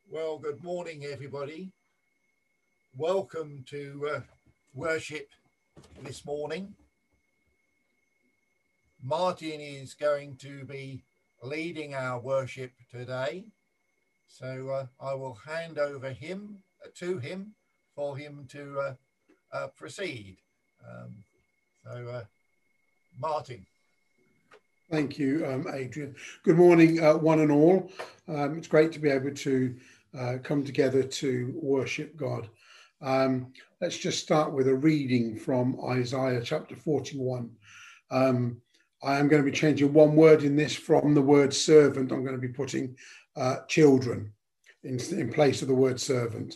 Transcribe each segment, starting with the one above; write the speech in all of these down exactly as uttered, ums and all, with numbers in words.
Well, good morning, everybody. Welcome to uh, worship this morning. Martin is going to be leading our worship today, so uh, I will hand over him uh, to him for him to uh, uh, proceed. Um, so, uh, Martin. Thank you, um, Adrian. Good morning, uh, one and all. Um, it's great to be able to uh, come together to worship God. Um, let's just start with a reading from Isaiah chapter forty-one. Um, I am going to be changing one word in this from the word servant. I'm going to be putting uh, children in, in place of the word servant.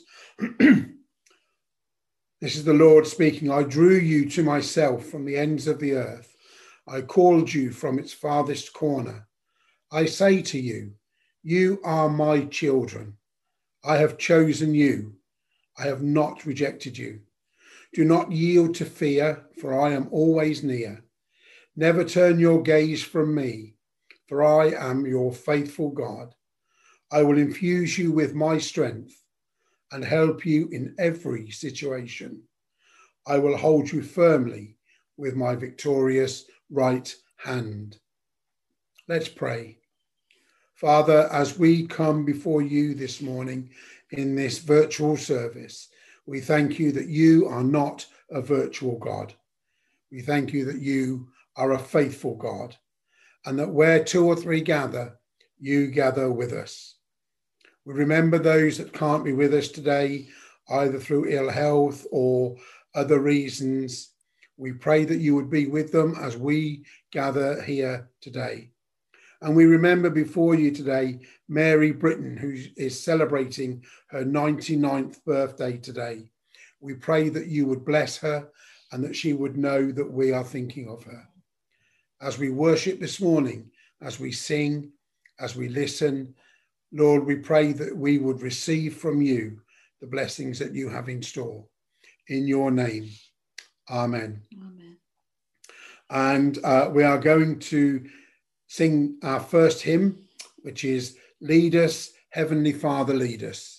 This is the Lord speaking. I drew you to myself from the ends of the earth. I called you from its farthest corner. I say to you, you are my children. I have chosen you. I have not rejected you. Do not yield to fear, for I am always near. Never turn your gaze from me, for I am your faithful God. I will infuse you with my strength and help you in every situation. I will hold you firmly with my victorious right hand. Let's pray. Father, as we come before you this morning in this virtual service, we thank you that you are not a virtual God. We thank you that you are a faithful God, and that where two or three gather, you gather with us. We remember those that can't be with us today, either through ill health or other reasons. We pray that you would be with them as we gather here today. And we remember before you today, Mary Britton, who is celebrating her ninety-ninth birthday today. We pray that you would bless her and that she would know that we are thinking of her. As we worship this morning, as we sing, as we listen, Lord, we pray that we would receive from you the blessings that you have in store. In your name. Amen. Amen. And uh, we are going to sing our first hymn, which is Lead Us, Heavenly Father, Lead Us.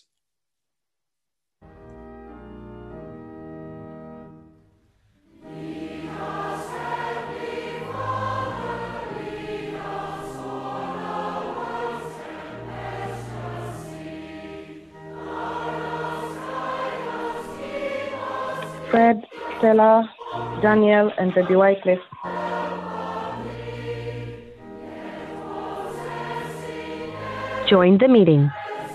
Fred, Stella, Daniel, and Debbie Wycliffe. Join the meeting.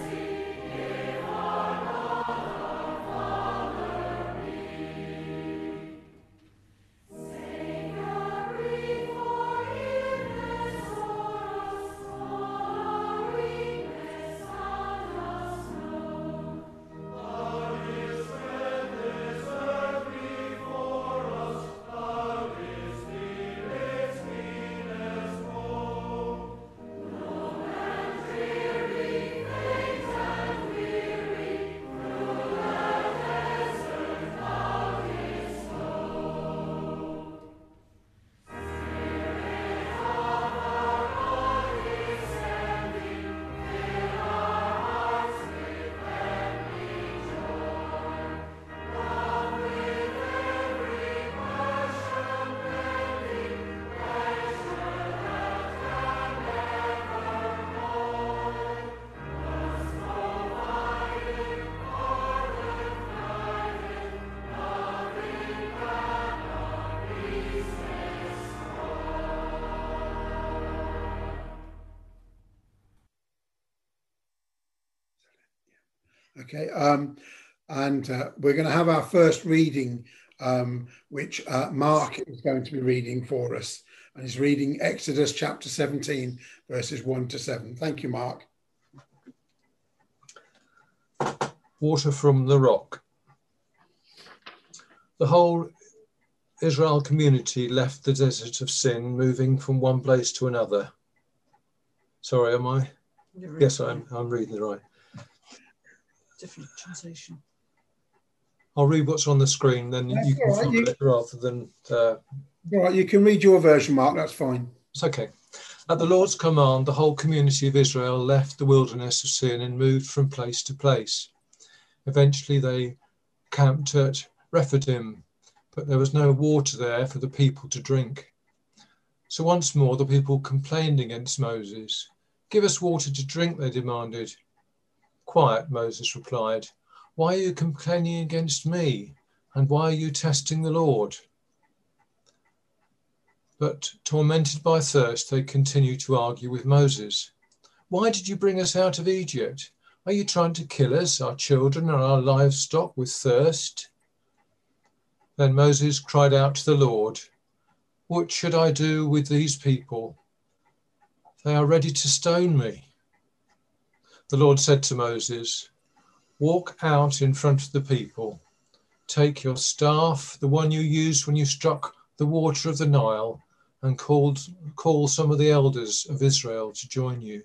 Okay, um, and uh, we're going to have our first reading, um, which uh, Mark is going to be reading for us, and he's reading Exodus chapter seventeen, verses one to seven. Thank you, Mark. Water from the rock. The whole Israel community left the desert of sin, moving from one place to another. Sorry, am I? Yes, I'm, I'm reading it right. Different translation. I'll read what's on the screen, then That's you can all right, follow you... it rather than... Uh... All right, you can read your version, Mark, that's fine. It's okay. At the Lord's command, the whole community of Israel left the wilderness of Sin and moved from place to place. Eventually they camped at Rephidim, but there was no water there for the people to drink. So once more the people complained against Moses. "Give us water to drink," they demanded. "Quiet," Moses replied. "Why are you complaining against me? And why are you testing the Lord?" But tormented by thirst, they continued to argue with Moses. "Why did you bring us out of Egypt? Are you trying to kill us, our children, and our livestock with thirst?" Then Moses cried out to the Lord, "What should I do with these people? They are ready to stone me." The Lord said to Moses, "Walk out in front of the people. Take your staff, the one you used when you struck the water of the Nile, and called, call some of the elders of Israel to join you.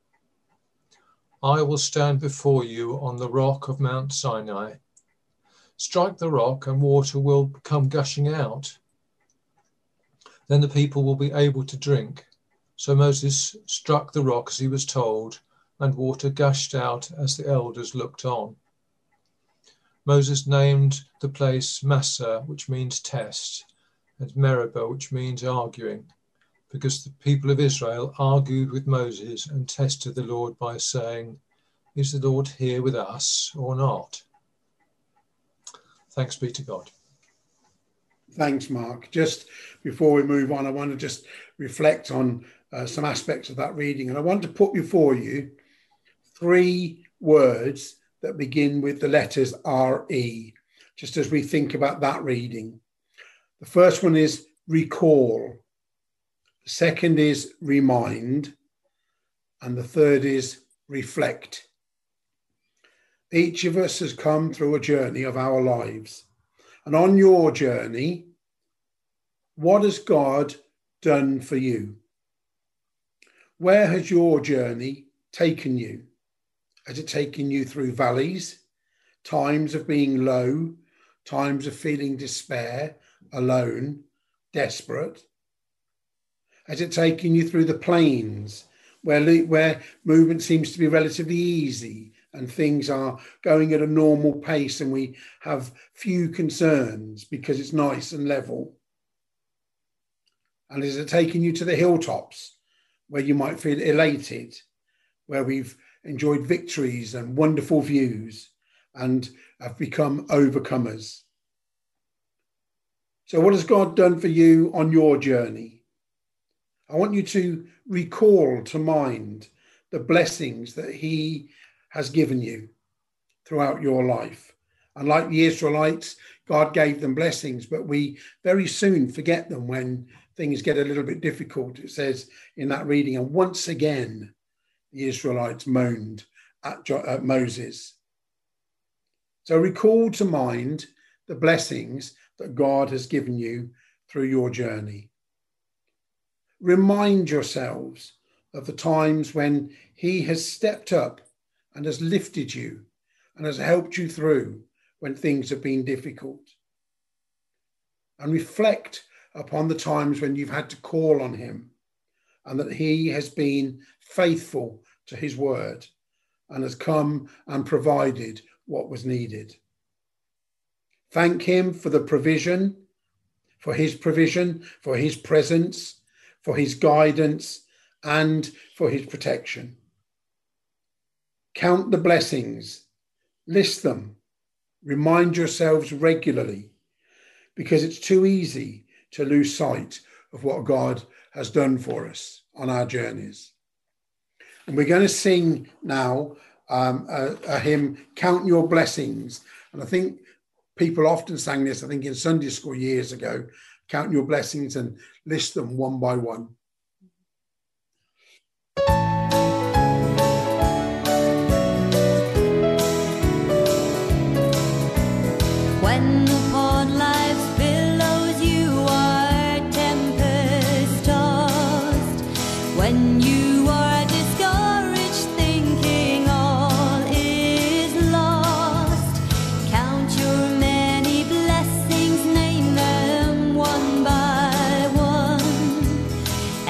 I will stand before you on the rock of Mount Sinai. Strike the rock and water will come gushing out. Then the people will be able to drink." So Moses struck the rock as he was told, and water gushed out as the elders looked on. Moses named the place Massah, which means test, and Meribah, which means arguing, because the people of Israel argued with Moses and tested the Lord by saying, "Is the Lord here with us or not?" Thanks be to God. Thanks, Mark. Just before we move on, I want to just reflect on uh, some aspects of that reading. And I want to put before you three words that begin with the letters R E, just as we think about that reading. The first one is recall. The second is remind. And the third is reflect. Each of us has come through a journey of our lives. And on your journey, what has God done for you? Where has your journey taken you? Has it taken you through valleys, times of being low, times of feeling despair, alone, desperate? Has it taken you through the plains where, where movement seems to be relatively easy and things are going at a normal pace and we have few concerns because it's nice and level? And has it taken you to the hilltops where you might feel elated, where we've enjoyed victories and wonderful views and have become overcomers? So what has God done for you on your journey? I want you to recall to mind the blessings that he has given you throughout your life. And like the Israelites, God gave them blessings, but we very soon forget them when things get a little bit difficult. It says in that reading, and once again, the Israelites moaned at, jo- at Moses. So recall to mind the blessings that God has given you through your journey. Remind yourselves of the times when he has stepped up and has lifted you and has helped you through when things have been difficult. And reflect upon the times when you've had to call on him and that he has been faithful to his word and has come and provided what was needed. Thank him for the provision, for his provision, for his presence, for his guidance, and for his protection. Count the blessings, list them, remind yourselves regularly, because it's too easy to lose sight of what God has done for us on our journeys. And we're going to sing now um, a, a hymn, Count Your Blessings. And I think people often sang this, I think in Sunday school years ago, count your blessings and list them one by one. When upon life's billows you are tempest tossed, when you are discouraged thinking all is lost, count your many blessings, name them one by one.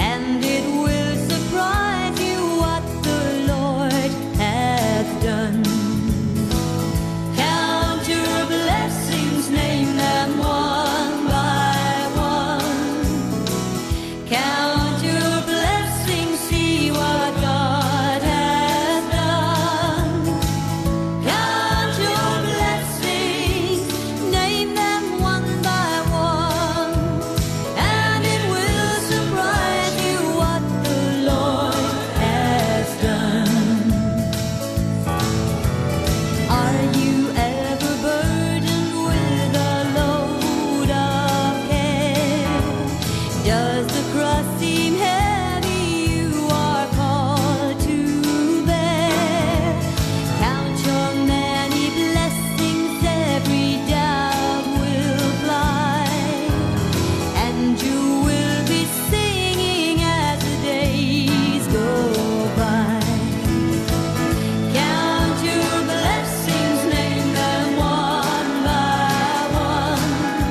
the cross seem heavy, you are called to bear. Count your many blessings, every doubt will fly, and you will be singing as the days go by. Count your blessings, name them one by one.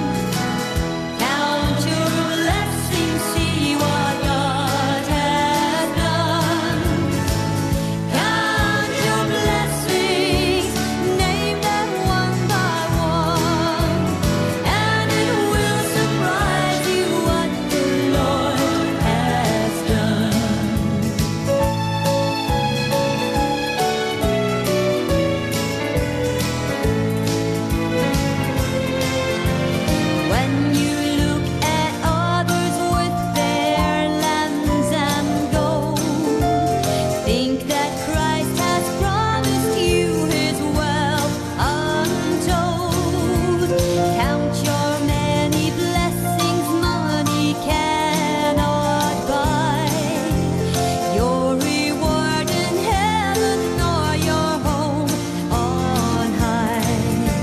Count your blessings, see what God has done. Count your blessings, name them one by one, and it will surprise you what the Lord has done. When you look at others with their lands and gold, think that Christ has promised you his wealth untold. Count your many blessings, money cannot buy your reward in heaven or your home on high.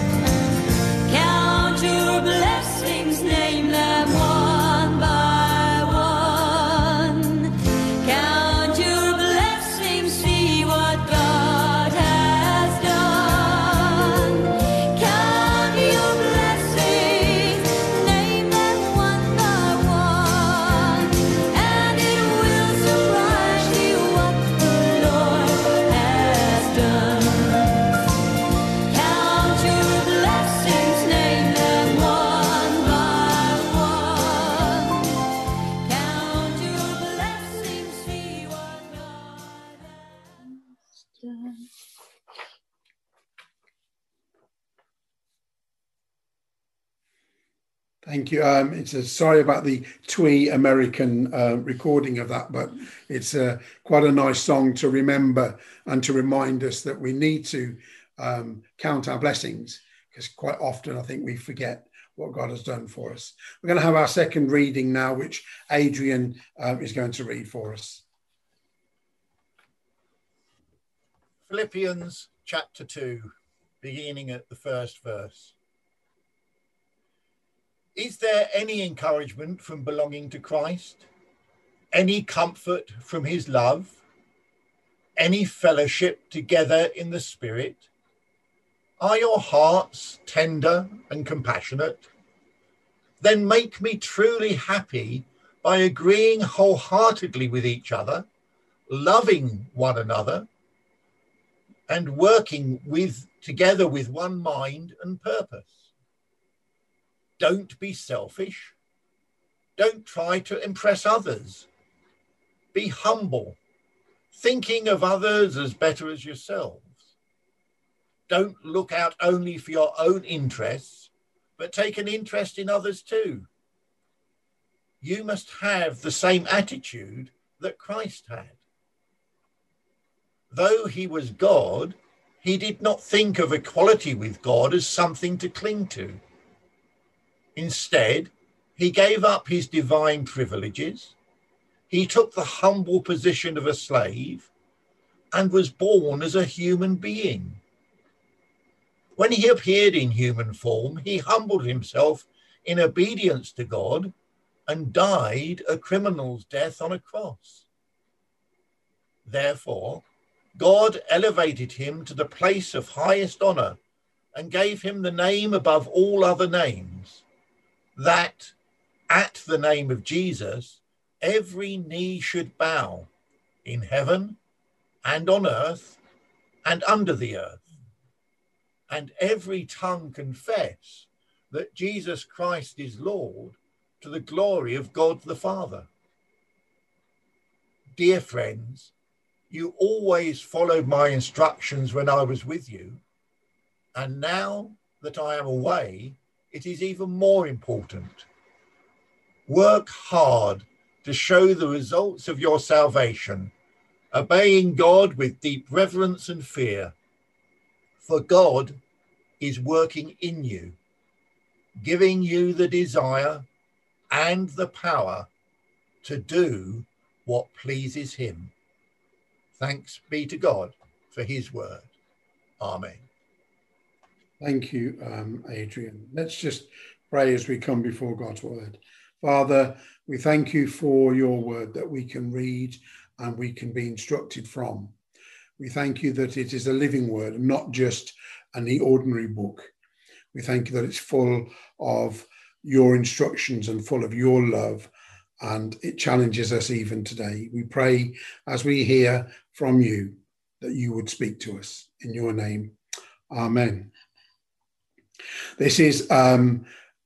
Count your blessings, name them one by one. Count your blessings, see what God has done. Count your blessings, name them one by one, and it will surprise you what the Lord has done. Count your blessings, name them one by one. Count your blessings, see what God has done. Thank you. Um, it's a, sorry about the twee American uh, recording of that, but it's uh, quite a nice song to remember and to remind us that we need to um, count our blessings, because quite often I think we forget what God has done for us. We're going to have our second reading now, which Adrian um, is going to read for us. Philippians chapter two, beginning at the first verse. Is there any encouragement from belonging to Christ? Any comfort from his love? Any fellowship together in the Spirit? Are your hearts tender and compassionate? Then make me truly happy by agreeing wholeheartedly with each other, loving one another, and working with together with one mind and purpose. Don't be selfish. Don't try to impress others. Be humble, thinking of others as better as yourselves. Don't look out only for your own interests, but take an interest in others too. You must have the same attitude that Christ had. Though he was God, he did not think of equality with God as something to cling to. Instead, he gave up his divine privileges. He took the humble position of a slave and was born as a human being. When he appeared in human form, he humbled himself in obedience to God and died a criminal's death on a cross. Therefore, God elevated him to the place of highest honor and gave him the name above all other names, that at the name of Jesus, every knee should bow in heaven and on earth and under the earth, and every tongue confess that Jesus Christ is Lord, to the glory of God the Father. Dear friends, you always followed my instructions when I was with you, and now that I am away, it is even more important. Work hard to show the results of your salvation, obeying God with deep reverence and fear, for God is working in you, giving you the desire and the power to do what pleases him. Thanks be to God for his word. Amen. Thank you, um, Adrian. Let's just pray as we come before God's word. Father, we thank you for your word that we can read and we can be instructed from. We thank you that it is a living word, not just an ordinary book. We thank you that it's full of your instructions and full of your love, and it challenges us even today. We pray as we hear from you that you would speak to us in your name. Amen. This is um,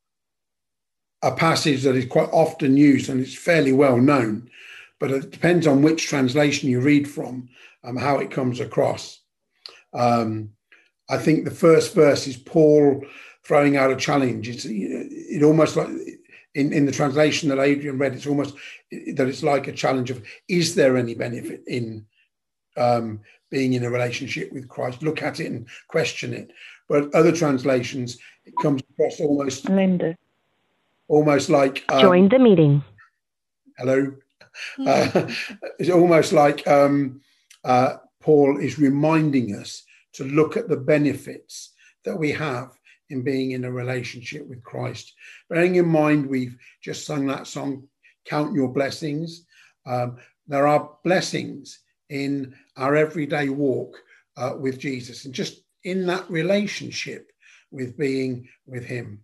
a passage that is quite often used and it's fairly well known, but it depends on which translation you read from, um, how it comes across. Um, I think the first verse is Paul throwing out a challenge. It's it almost like in, in the translation that Adrian read, it's almost that it's like a challenge of, is there any benefit in um, being in a relationship with Christ? Look at it and question it. But other translations, it comes across almost, Linda. almost like um, Join the meeting. hello. Uh, it's almost like um, uh, Paul is reminding us to look at the benefits that we have in being in a relationship with Christ. Bearing in mind, we've just sung that song, Count Your Blessings. Um, there are blessings in our everyday walk uh, with Jesus, and just in that relationship with being with him.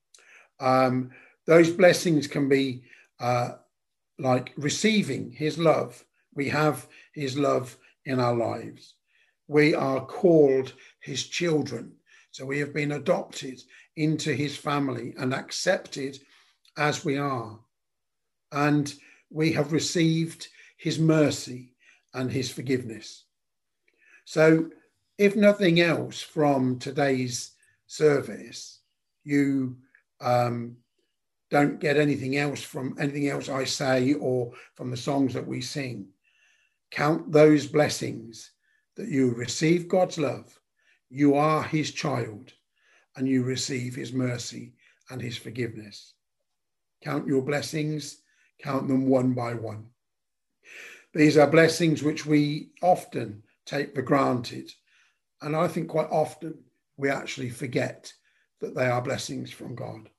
Um, those blessings can be uh, like receiving his love. We have his love in our lives. We are called his children. So we have been adopted into his family and accepted as we are. And we have received his mercy and his forgiveness. So if nothing else from today's service, you um, don't get anything else from anything else I say or from the songs that we sing, count those blessings that you receive God's love, you are his child, and you receive his mercy and his forgiveness. Count your blessings, count them one by one. These are blessings which we often take for granted. And I think quite often we actually forget that they are blessings from God.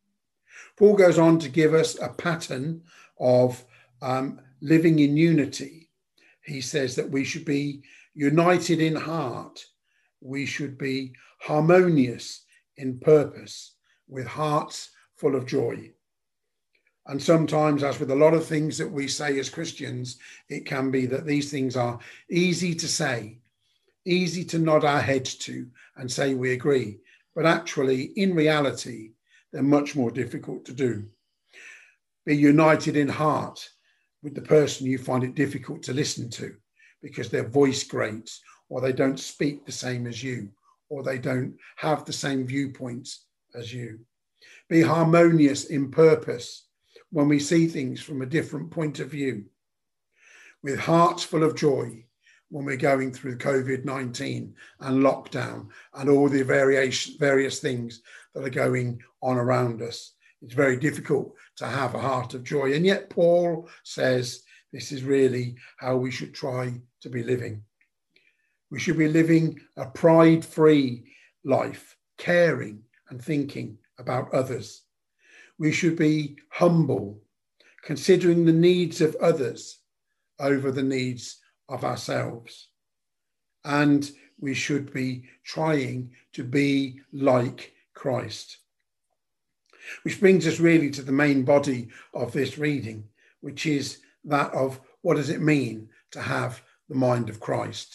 Paul goes on to give us a pattern of um, living in unity. He says that we should be united in heart. We should be harmonious in purpose, with hearts full of joy. And sometimes, as with a lot of things that we say as Christians, it can be that these things are easy to say, easy to nod our heads to and say we agree. But actually, in reality, they're much more difficult to do. Be united in heart with the person you find it difficult to listen to because their voice grates, or they don't speak the same as you, or they don't have the same viewpoints as you. Be harmonious in purpose when we see things from a different point of view, with hearts full of joy when we're going through COVID nineteen and lockdown and all the variation, various things that are going on around us. It's very difficult to have a heart of joy. And yet Paul says this is really how we should try to be living. We should be living a pride-free life, caring and thinking about others. We should be humble, considering the needs of others over the needs of ourselves. And we should be trying to be like Christ. Which brings us really to the main body of this reading, which is that of what does it mean to have the mind of Christ?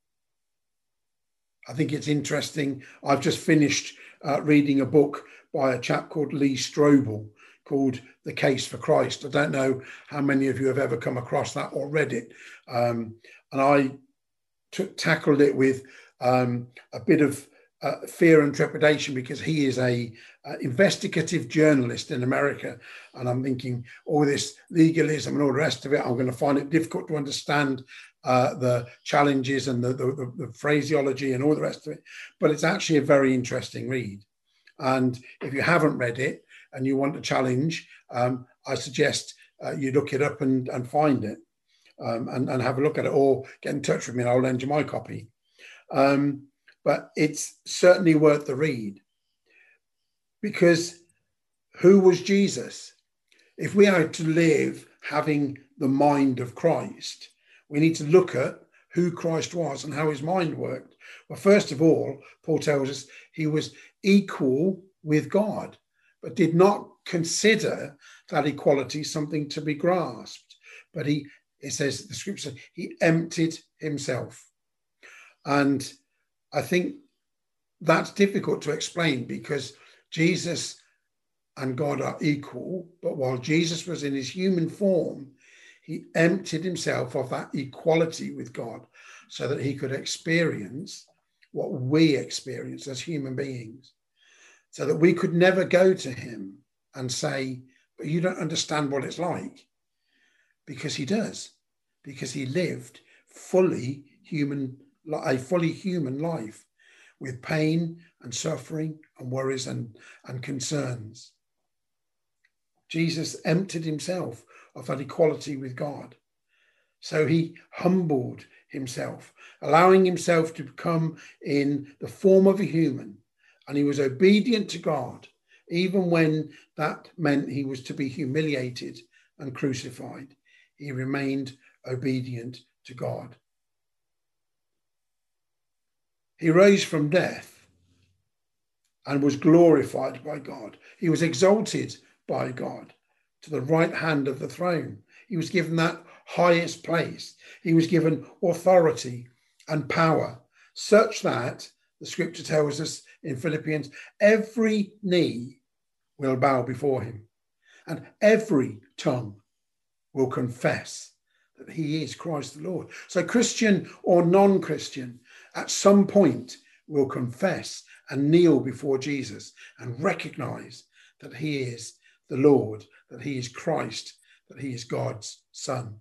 I think it's interesting. I've just finished uh, reading a book by a chap called Lee Strobel called The Case for Christ. I don't know how many of you have ever come across that or read it. Um, and I t- tackled it with um, a bit of uh, fear and trepidation because he is a uh, investigative journalist in America. And I'm thinking all this legalism and all the rest of it, I'm going to find it difficult to understand uh, the challenges and the, the, the phraseology and all the rest of it. But it's actually a very interesting read. And if you haven't read it and you want a challenge, um, I suggest uh, you look it up and, and find it um, and, and have a look at it, or get in touch with me and I'll lend you my copy. Um, but it's certainly worth the read, because who was Jesus? If we are to live having the mind of Christ, we need to look at who Christ was and how his mind worked. Well, first of all, Paul tells us he was equal with God, but did not consider that equality something to be grasped. But he, it says, the scripture, he emptied himself. And I think that's difficult to explain, because Jesus and God are equal, but while Jesus was in his human form, he emptied himself of that equality with God so that he could experience what we experience as human beings, so that we could never go to him and say, but you don't understand what it's like, because he does, because he lived fully human, a fully human life with pain and suffering and worries and, and concerns. Jesus emptied himself of that equality with God. So he humbled himself, allowing himself to become in the form of a human. And he was obedient to God, even when that meant he was to be humiliated and crucified. He remained obedient to God. He rose from death and was glorified by God. He was exalted by God to the right hand of the throne. He was given that highest place. He was given authority and power, such that the scripture tells us in Philippians, every knee will bow before him and every tongue will confess that he is Christ the Lord. So Christian or non-Christian, at some point will confess and kneel before Jesus and recognize that he is the Lord, that he is Christ, that he is God's Son.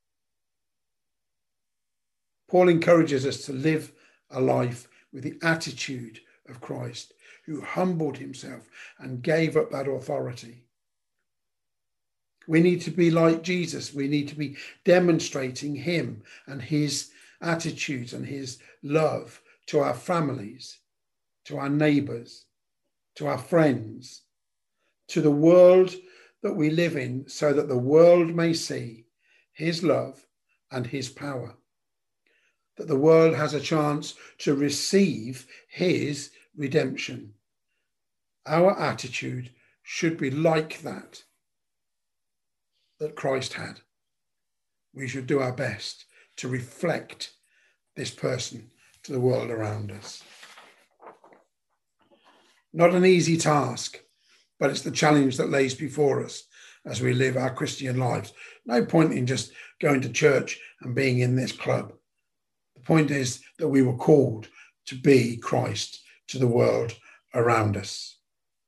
Paul encourages us to live a life with the attitude of Christ, who humbled himself and gave up that authority. We need to be like Jesus. We need to be demonstrating him and his attitudes and his love to our families, to our neighbours, to our friends, to the world that we live in, so that the world may see his love and his power, that the world has a chance to receive his redemption. Our attitude should be like that, that Christ had. We should do our best to reflect this person to the world around us. Not an easy task, but it's the challenge that lays before us as we live our Christian lives. No point in just going to church and being in this club. The point is that we were called to be Christ to the world around us.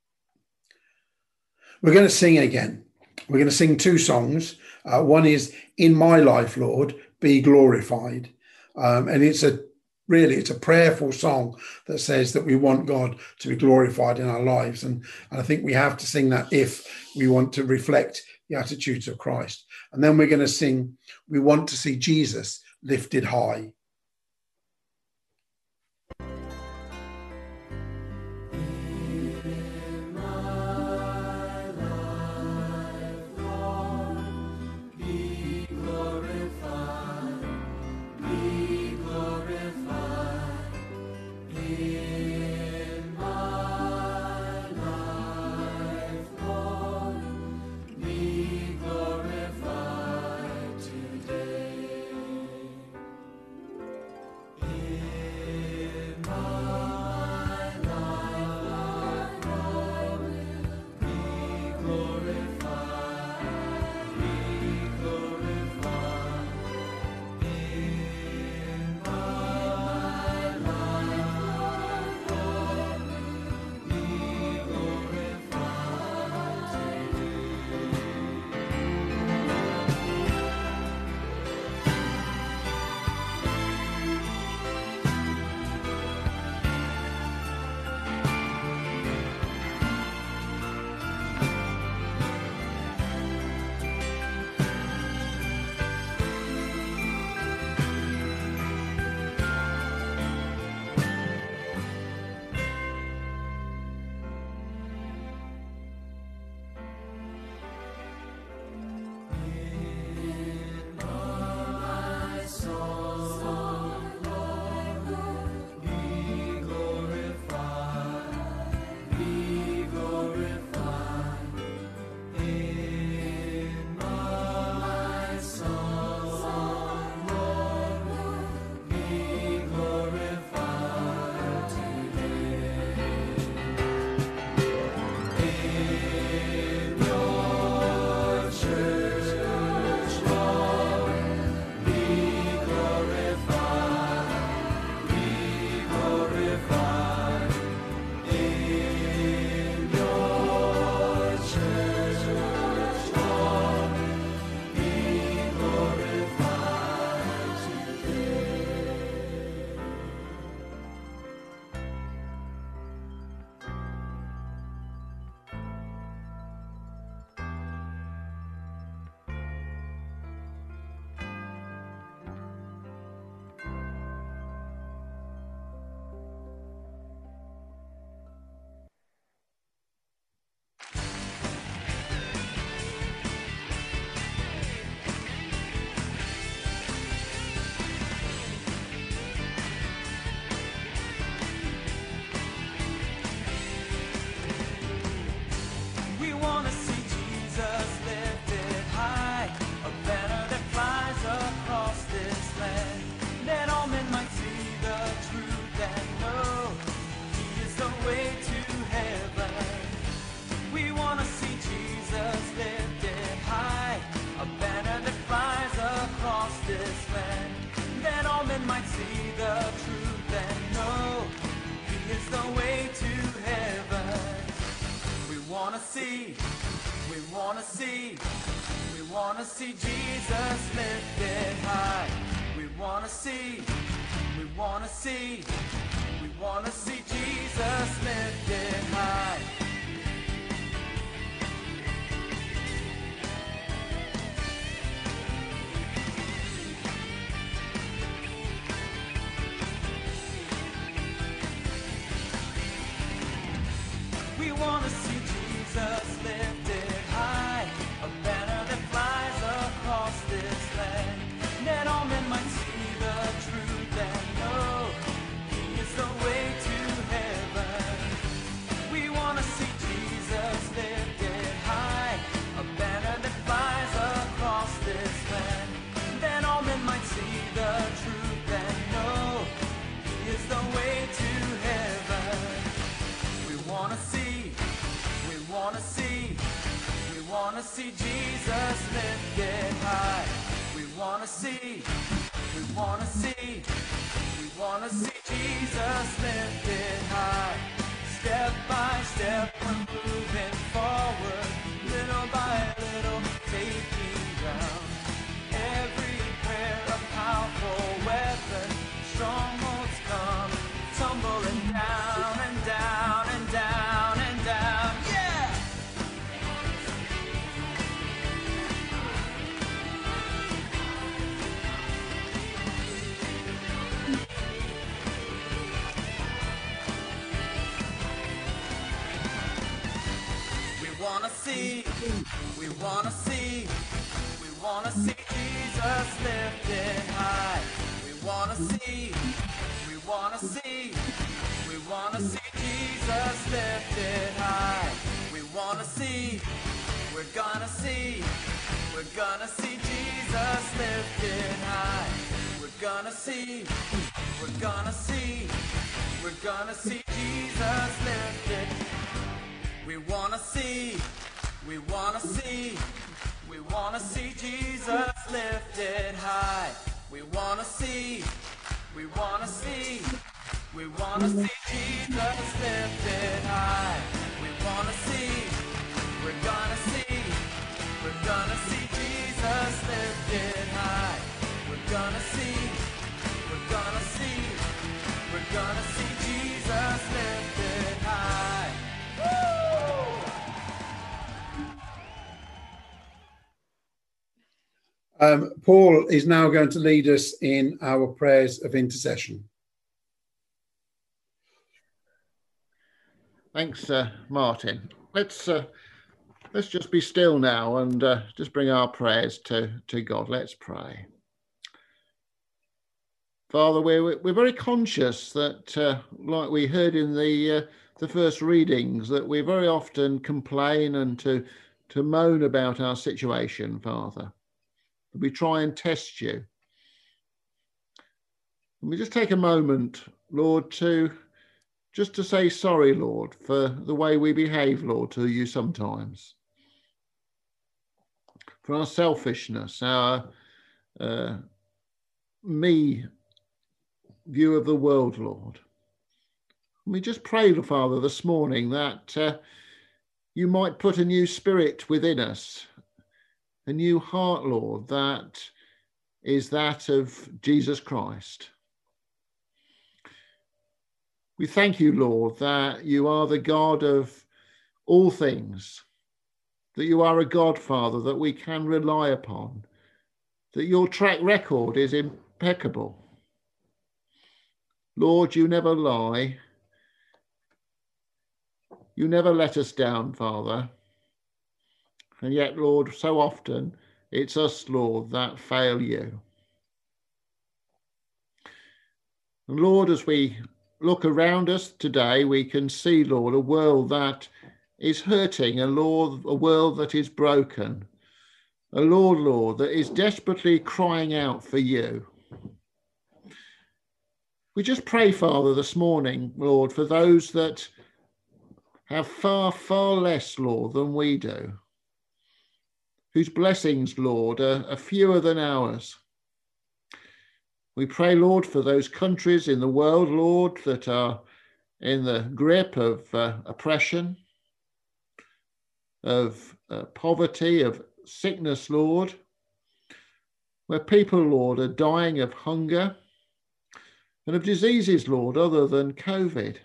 We're going to sing again. We're going to sing two songs. Uh, one is In My Life, Lord, Be Glorified. Um, and it's a really, it's a prayerful song that says that we want God to be glorified in our lives. And, and I think we have to sing that if we want to reflect the attitudes of Christ. And then we're going to sing, We Want to See Jesus Lifted High. see, we wanna see Jesus lifted high. We wanna see, we wanna see, we wanna see Jesus lifted high. We wanna see Jesus lifted high, a banner that flies across this land, that all men might see the truth and know He is the way to heaven. We wanna see Jesus lifted high, a banner that flies across this land, that all men might see the truth and know He is the way to heaven. We wanna see, we wanna see, we wanna see Jesus lifted high. We wanna see, we wanna see, we wanna see Jesus lifted high. Step by step we're moving forward, little by little taking ground. Every prayer a powerful weapon, strongholds come tumbling down and down and down and down. Yeah! We wanna see, we wanna see, we wanna see Jesus lifted high. We wanna see, we wanna see, we wanna see Jesus lifted high. We wanna see, we're gonna see, we're gonna see Jesus lifted high. We're gonna see, we're gonna see, we're gonna see Jesus lifted. We wanna see, we wanna see, we wanna see Jesus lifted high. We wanna see, we wanna see, we wanna see Jesus lifted high. We wanna see, we're gonna see, we're gonna see Jesus lifted high. We're gonna see, we're gonna see, we're gonna see Jesus lifted high. Um, Paul is now going to lead us in our prayers of intercession. Thanks, uh, Martin. Let's uh, let's just be still now and uh, just bring our prayers to, to God. Let's pray. Father, we're we're very conscious that, uh, like we heard in the uh, the first readings, that we very often complain and to to moan about our situation, Father. We try and test you. And we just take a moment, Lord, to just to say sorry, Lord, for the way we behave, Lord, to you sometimes. For our selfishness, our uh, me view of the world, Lord. And we just pray, Father, this morning that uh, you might put a new spirit within us, a new heart, Lord, that is that of Jesus Christ. We thank you, Lord, that you are the God of all things, that you are a God, Father, that we can rely upon, that your track record is impeccable. Lord, you never lie. You never let us down, Father. And yet, Lord, so often it's us, Lord, that fail you. And Lord, as we look around us today, we can see, Lord, a world that is hurting, a Lord, a world that is broken, a Lord, Lord, that is desperately crying out for you. We just pray, Father, this morning, Lord, for those that have far, far less, Lord, than we do, whose blessings, Lord, are, are fewer than ours. We pray, Lord, for those countries in the world, Lord, that are in the grip of uh, oppression. of uh, poverty, of sickness, Lord, where people, Lord, are dying of hunger and of diseases, Lord, other than COVID.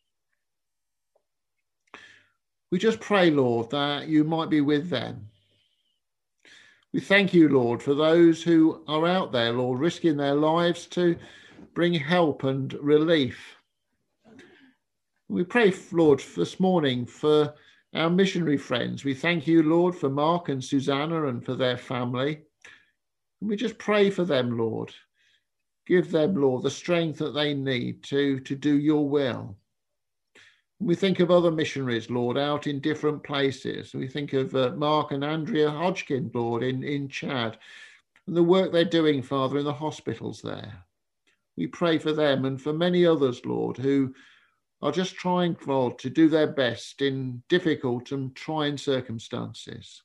We just pray, Lord, that you might be with them. We thank you, Lord, for those who are out there, Lord, risking their lives to bring help and relief. We pray, Lord, this morning for our missionary friends. We thank you, Lord, for Mark and Susanna and for their family. And we just pray for them, Lord. Give them, Lord, the strength that they need to, to do your will. And we think of other missionaries, Lord, out in different places. We think of uh, Mark and Andrea Hodgkin, Lord, in, in Chad, and the work they're doing, Father, in the hospitals there. We pray for them and for many others, Lord, who are just trying, Lord, to do their best in difficult and trying circumstances.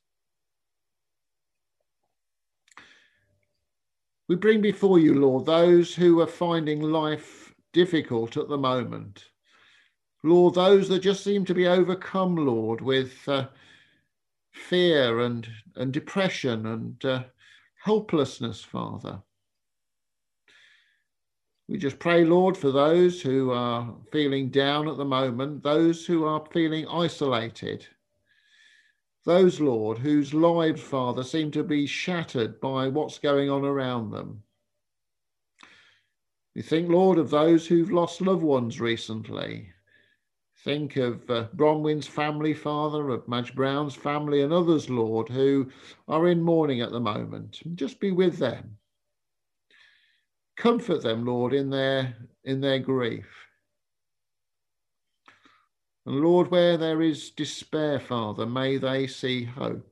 We bring before you, Lord, those who are finding life difficult at the moment. Lord, those that just seem to be overcome, Lord, with uh, fear and, and depression and uh, helplessness, Father. We just pray, Lord, for those who are feeling down at the moment, those who are feeling isolated, those, Lord, whose lives, Father, seem to be shattered by what's going on around them. We think, Lord, of those who've lost loved ones recently. Think of uh, Bronwyn's family, Father, of Madge Brown's family and others, Lord, who are in mourning at the moment. Just be with them. Comfort them, Lord, in their, in their grief. And Lord, where there is despair, Father, may they see hope.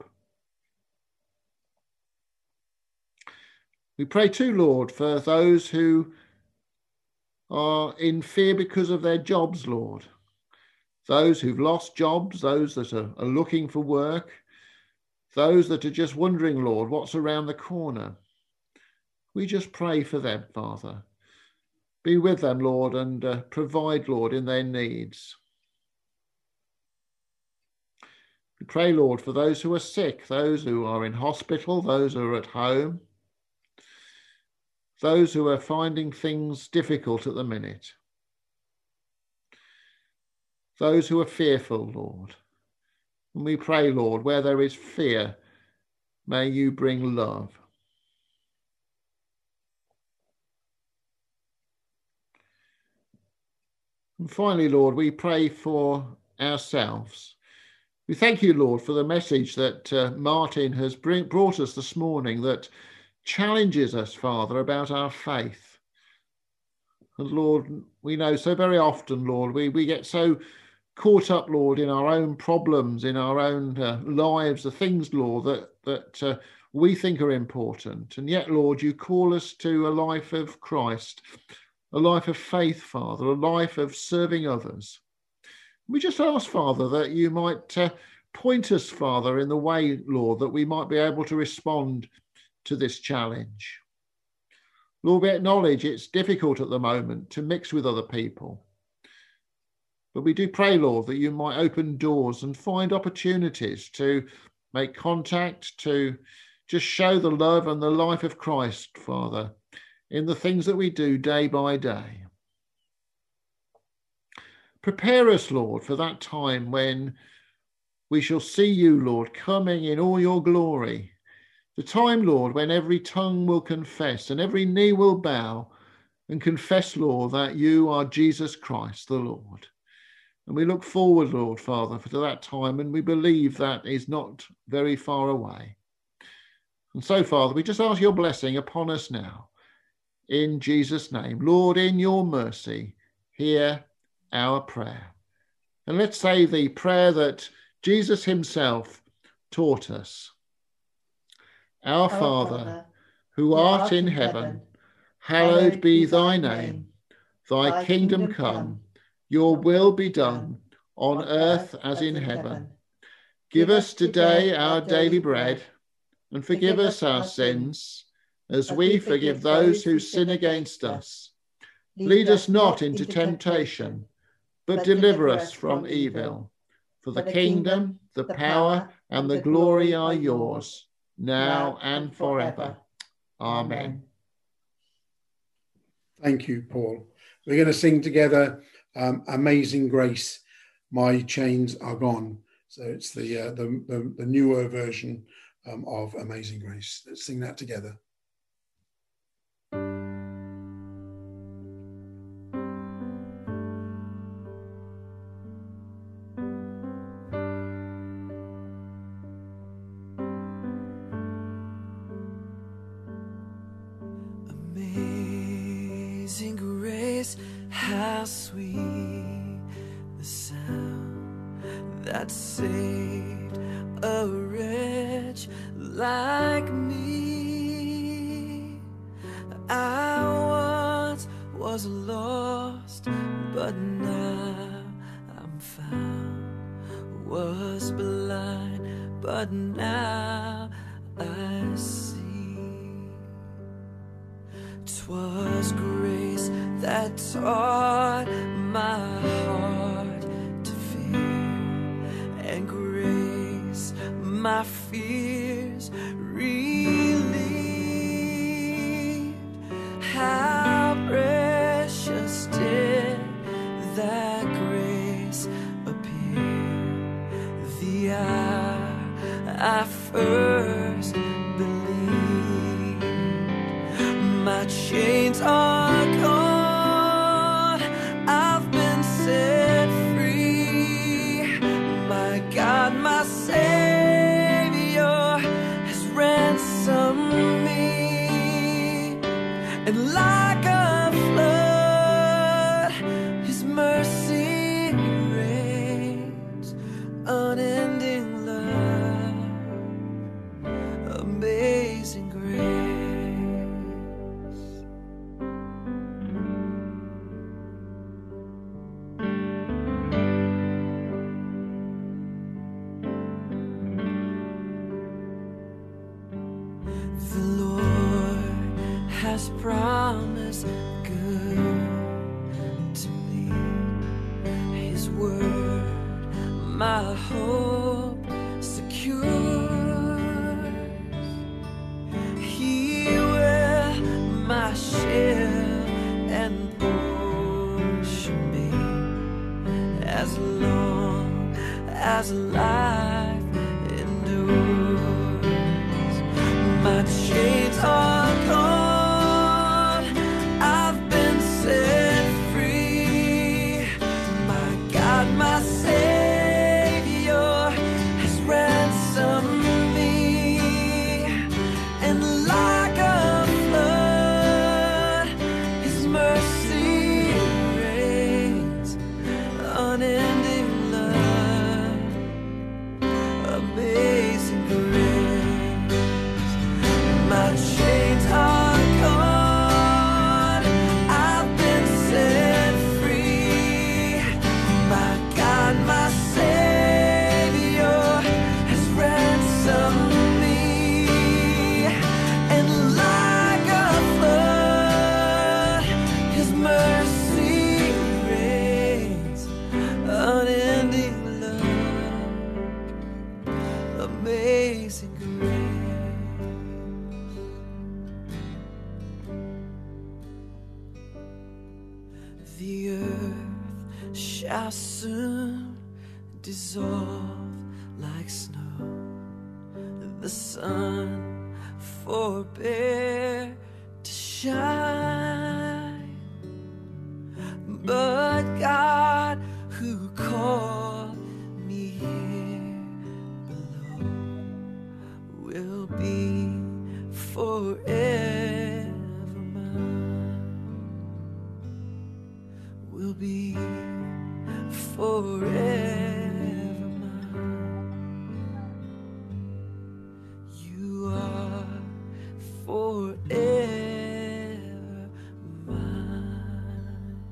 We pray too, Lord, for those who are in fear because of their jobs, Lord. Those who've lost jobs, those that are, are looking for work, those that are just wondering, Lord, what's around the corner. We just pray for them, Father. Be with them, Lord, and uh, provide, Lord, in their needs. We pray, Lord, for those who are sick, those who are in hospital, those who are at home, those who are finding things difficult at the minute, those who are fearful, Lord. And we pray, Lord, where there is fear, may you bring love. And finally, Lord, we pray for ourselves. We thank you, Lord, for the message that uh, Martin has bring, brought us this morning that challenges us, Father, about our faith. And Lord, we know so very often, Lord, we, we get so caught up, Lord, in our own problems, in our own uh, lives, the things, Lord, that, that uh, we think are important. And yet, Lord, you call us to a life of Christ, a life of faith, Father, a life of serving others. We just ask, Father, that you might uh, point us, Father, in the way, Lord, that we might be able to respond to this challenge. Lord, we acknowledge it's difficult at the moment to mix with other people. But we do pray, Lord, that you might open doors and find opportunities to make contact, to just show the love and the life of Christ, Father, in the things that we do day by day. Prepare us, Lord, for that time when we shall see you, Lord, coming in all your glory. The time, Lord, when every tongue will confess and every knee will bow and confess, Lord, that you are Jesus Christ, the Lord. And we look forward, Lord, Father, to that time, and we believe that is not very far away. And so, Father, we just ask your blessing upon us now. In Jesus' name, Lord, in your mercy, hear our prayer. And let's say the prayer that Jesus himself taught us. Our, Our Father, Father, who art in heaven, hallowed be thy name. Thy kingdom come, your will be done, on earth as in heaven. Give us today our daily bread, and forgive us our sins, as we forgive those who sin against us. Lead us not into temptation, but deliver us from evil. For the kingdom, the power, and the glory are yours, now and forever. Amen. Thank you, Paul. We're going to sing together um, Amazing Grace, My Chains Are Gone. So it's the, uh, the, the, the newer version um, of Amazing Grace. Let's sing that together. Amazing grace, how sweet the sound that saved a wretch like me. I once was lost, but now I'm found. Was blind, but now I see. 'Twas grace that taught my heart to fear, and grace my fears relieved. How precious did that grace appear the hour I first believed. My chains are gone, I've been set free. My God, my Savior has ransomed me. And like a flood, His mercy reigns, unending love, amazing grace. The Lord has promised good to me. His word, my hope secure. He will my shield and portion be, as long as life endures. My chains are gone, I've been set free. My God, my Savior has ransomed me. And like a flood, His mercy reigns, unending love, amazing grace. My chains are gone, I've been set free. My God, my Savior has ransomed me. And like a flood, His mercy reigns, unending love, amazing grace. The earth shall soon dissolve like snow. The sun forbear to shine. But God, who called me here below, will be forever mine. Will be forever mine. You are forever mine.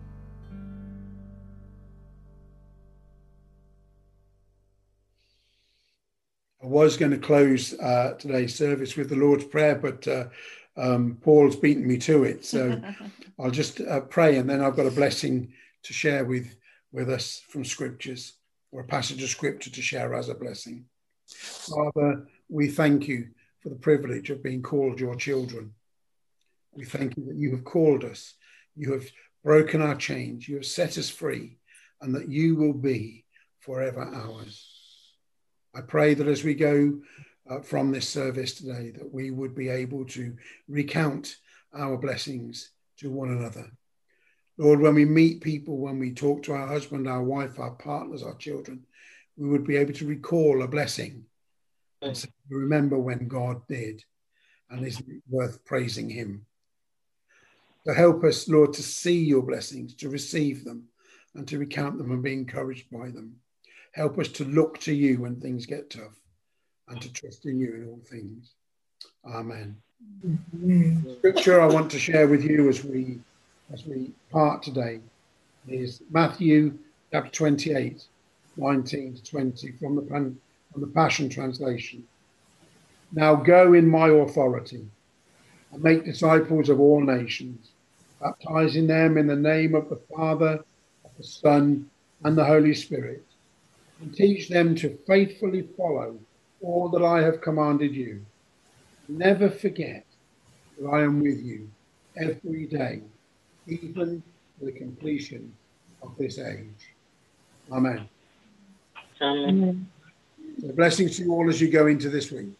I was going to close uh, today's service with the Lord's Prayer, but uh, um, Paul's beaten me to it. So I'll just uh, pray, and then I've got a blessing to share with, with us from Scriptures. or a passage of scripture to share as a blessing. Father, we thank you for the privilege of being called your children. We thank you that you have called us, you have broken our chains, you have set us free, and that you will be forever ours. I pray that as we go uh, from this service today, that we would be able to recount our blessings to one another. Lord, when we meet people, when we talk to our husband, our wife, our partners, our children, we would be able to recall a blessing and say, remember when God did, and isn't it worth praising him? So help us, Lord, to see your blessings, to receive them, and to recount them and be encouraged by them. Help us to look to you when things get tough and to trust in you in all things. Amen. The scripture I want to share with you as we as we part today is Matthew chapter twenty-eight, nineteen to twenty from the, from the Passion Translation. Now go in my authority and make disciples of all nations, baptizing them in the name of the Father, of the Son, and the Holy Spirit, and teach them to faithfully follow all that I have commanded you. Never forget that I am with you every day, even to the completion of this age. Amen. Amen. So blessings to you all as you go into this week.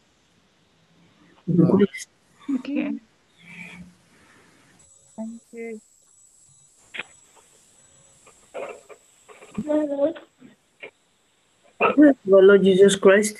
Thank you. Thank you. Our Lord Jesus Christ.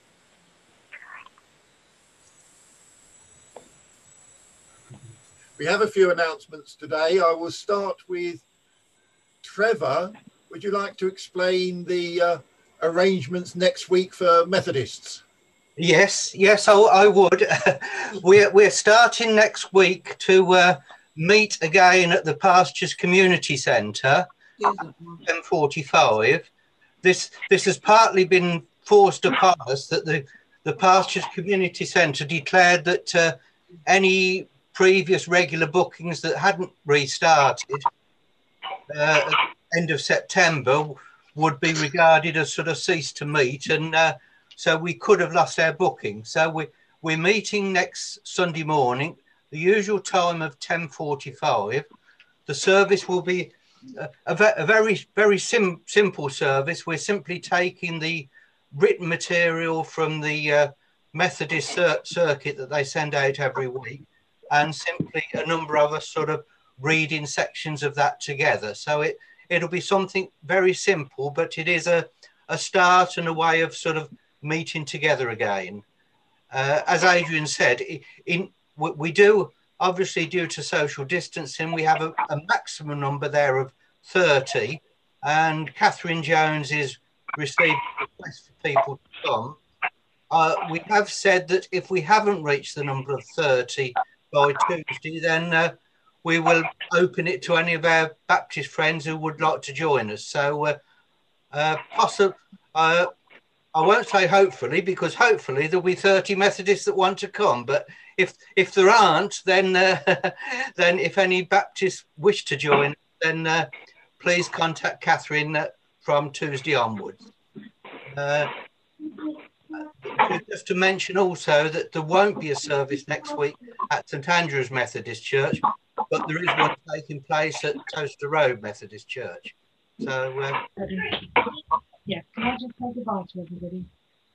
We have a few announcements today. I will start with Trevor. Would you like to explain the uh, arrangements next week for Methodists? Yes, yes, I, I would. we're, we're starting next week to uh, meet again at the Pastures Community Centre at ten forty-five. This, this has partly been forced upon us that the, the Pastures Community Centre declared that uh, any previous regular bookings that hadn't restarted uh, at the end of September would be regarded as sort of ceased to meet, and uh, so we could have lost our booking. So we, we're meeting next Sunday morning, the usual time of ten forty-five. The service will be a, a, a very, very sim, simple service. We're simply taking the written material from the uh, Methodist cir circuit that they send out every week, and simply a number of us sort of reading sections of that together. So it, it'll be something very simple, but it is a, a start and a way of sort of meeting together again. Uh, as Adrian said, in, we do, obviously due to social distancing, we have a, a maximum number there of thirty, and Catherine Jones is receiving requests for people to come. Uh, we have said that if we haven't reached the number of thirty by Tuesday, then uh, we will open it to any of our Baptist friends who would like to join us. So uh, uh, possibly, uh, I won't say hopefully, because hopefully there'll be thirty Methodists that want to come. But if if there aren't, then uh, then if any Baptists wish to join, then uh, please contact Catherine uh, from Tuesday onwards. Uh, Just to mention also that there won't be a service next week at St Andrew's Methodist Church, but there is one taking place at Toaster Road Methodist Church. So, uh, Yeah, can I just say goodbye to everybody?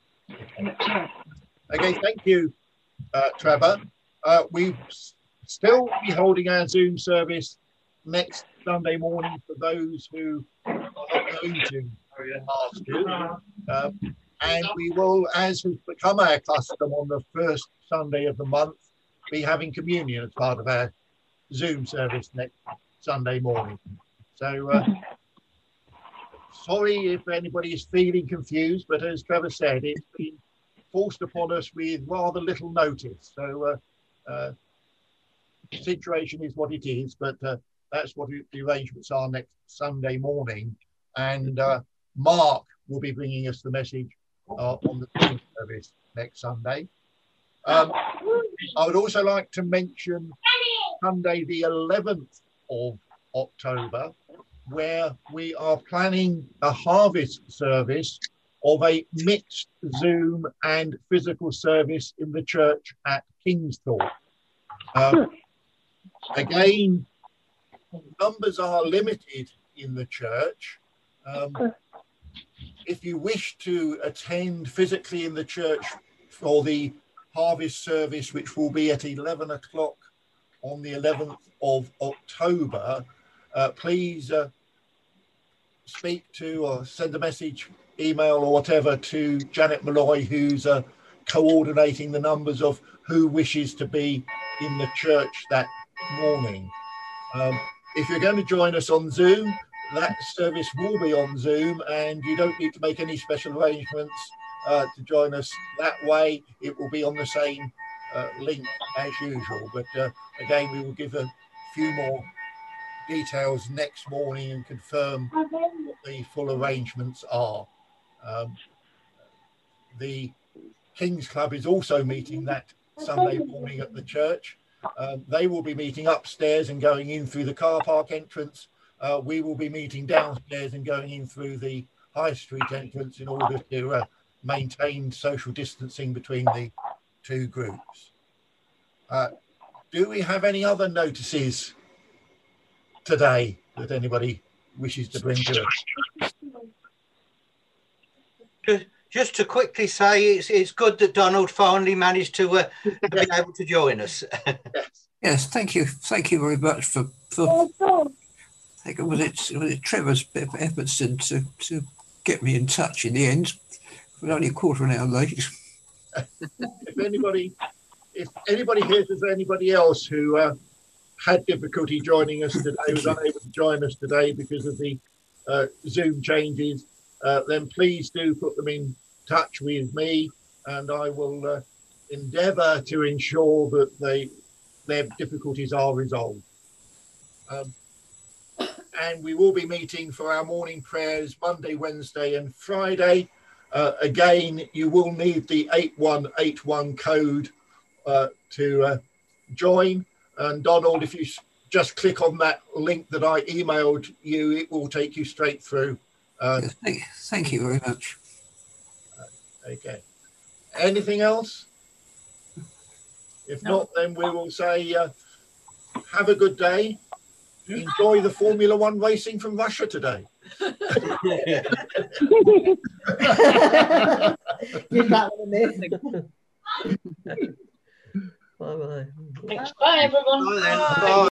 Okay, thank you, uh, Trevor. Uh, we still be holding our Zoom service next Sunday morning for those who are not going to Pastures. Uh, and we will, as has become our custom on the first Sunday of the month, be having communion as part of our Zoom service next Sunday morning. So, uh, sorry if anybody is feeling confused, but as Trevor said, it's been forced upon us with rather little notice. So, uh, uh, the situation is what it is, but uh, that's what the arrangements are next Sunday morning. And uh, Mark will be bringing us the message uh, on the Zoom service next Sunday. Um, I would also like to mention Sunday the eleventh of October where we are planning a harvest service of a mixed Zoom and physical service in the church at Kingsthorpe. Um, again, numbers are limited in the church. Um, if you wish to attend physically in the church for the harvest service, which will be at eleven o'clock on the eleventh of October, uh, please uh, speak to or send a message, email or whatever to Janet Malloy, who's uh, coordinating the numbers of who wishes to be in the church that morning. Um, if you're going to join us on Zoom, that service will be on Zoom, and you don't need to make any special arrangements uh, to join us that way. It will be on the same uh, link as usual. But uh, again, we will give a few more details next morning and confirm what the full arrangements are. Um, the King's Club is also meeting that Sunday morning at the church. Um, they will be meeting upstairs and going in through the car park entrance. Uh, we will be meeting downstairs and going in through the High Street entrance in order to uh, maintain social distancing between the two groups. Uh, do we have any other notices today that anybody wishes to bring to us? Just, just to quickly say, it's, it's good that Donald finally managed to uh, be able to join us. Yes, thank you. Thank you very much for, for I think it was it, was it Trevor's efforts to, to, to get me in touch in the end. We're only a quarter of an hour late. If anybody, if anybody here, is there anybody else who uh, had difficulty joining us today, was unable to join us today because of the uh, Zoom changes, uh, then please do put them in touch with me, and I will uh, endeavour to ensure that they their difficulties are resolved. Um, and we will be meeting for our morning prayers Monday, Wednesday and Friday. Uh, again, you will need the eight one eight one code uh, to uh, join. And Donald, if you just click on that link that I emailed you, it will take you straight through. Uh, yes, thank, thank you very much. Okay. Anything else? If No. not, then we will say uh, have a good day. Enjoy the Formula One racing from Russia today. Did that one amazing. Thanks. Bye, everyone. Bye then. Bye.